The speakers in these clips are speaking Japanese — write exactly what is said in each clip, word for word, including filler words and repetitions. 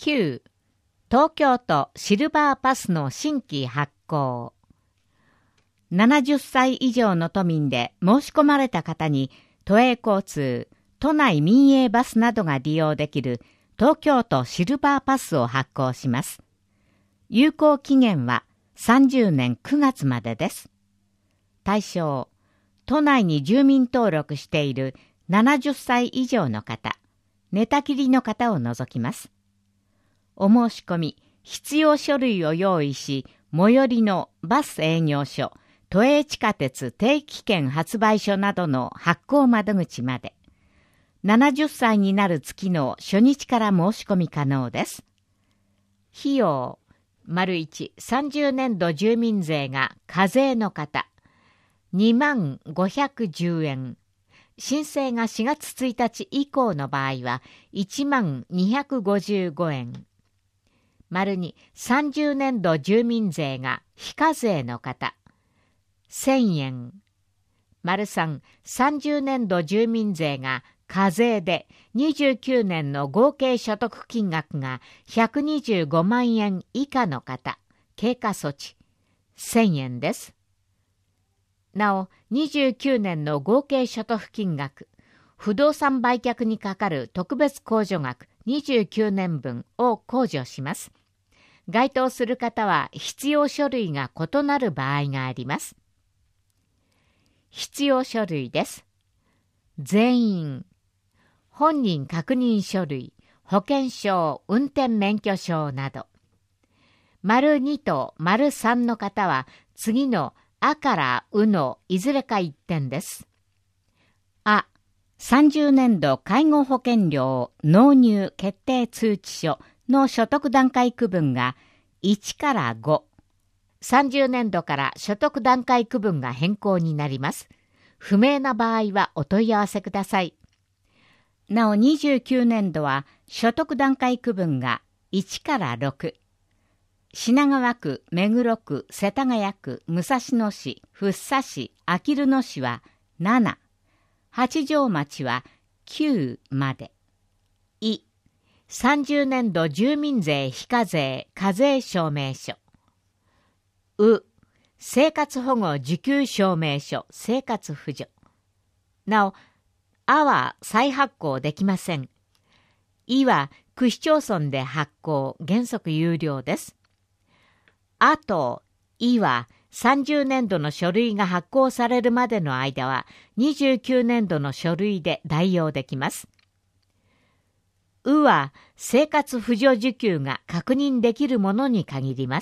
きゅう. 東京都シルバーパスの新規発行。ななじゅっさい以上の都民で申し込まれた方に都営交通、都内民営バスなどが利用できる東京都シルバーパスを発行します。有効期限はさんじゅうねんくがつまでです。対象、都内に住民登録しているななじゅっさい以上の方、寝たきりの方を除きます。お申し込み、必要書類を用意し、最寄りのバス営業所、都営地下鉄定期券発売所などの発行窓口まで、ななじゅっさいになる月の初日から申し込み可能です。費用、丸いち、さんじゅうねんど住民税が課税の方、にまんごひゃくじゅうえん。申請がしがつついたち以降の場合はいちまんにひゃくごじゅうごえん。丸に、さんじゅうねんど住民税が非課税の方、せんえん。丸さん、さんじゅうねんど住民税が課税でにじゅうきゅうねんの合計所得金額がひゃくにじゅうごまんえん以下の方、経過措置、せんえんです。なお、にじゅうきゅうねんの合計所得金額、不動産売却にかかる特別控除額にじゅうきゅうねんぶんを控除します。該当する方は必要書類が異なる場合があります。必要書類です。全員、本人確認書類、保険証、運転免許証など。丸にと丸さんの方は次のあからうのいずれか一点です。あ、さんじゅうねんど介護保険料納入決定通知書の所得段階区分がいちからご。さんじゅうねんどから所得段階区分が変更になります。不明な場合はお問い合わせください。なおにじゅうきゅうねんどは所得段階区分がいちからろく。品川区、目黒区、世田谷区、武蔵野市、福生市、あきる野市はなな、八丈町はきゅうまで。い、さんじゅうねんど住民税非課税課税証明書。う、生活保護受給証明書生活扶助。なお、あは再発行できません。いは区市町村で発行、原則有料です。あと、いはさんじゅうねんどの書類が発行されるまでの間はにじゅうきゅうねんどの書類で代用できます。うは生活扶助受給が確認できるものに限ります。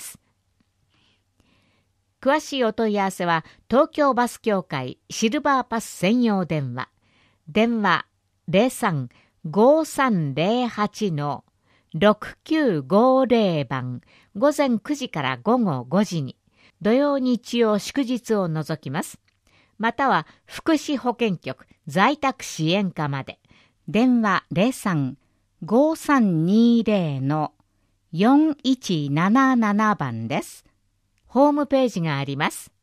詳しいお問い合わせは東京バス協会シルバーパス専用電話。電話 ゼロさん ごーさんゼロはち のろくきゅうごゼロ番午前くじから午後ごじに土曜日曜祝日を除きます。または福祉保健局在宅支援課まで電話 ゼロさん ごーさんにゼロ のよんいちななな番です。ホームページがあります。